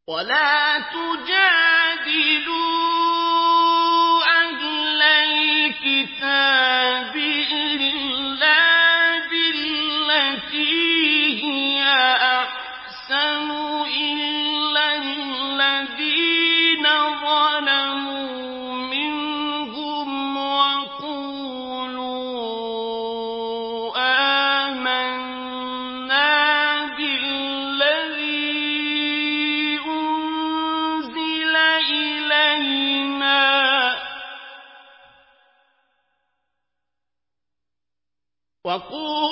ولا تجادلوا أهل الكتاب إلا بالتي هي أحسن إلا الذين ظلموا منهم وقولوا آمنا بالذي أنزل إلينا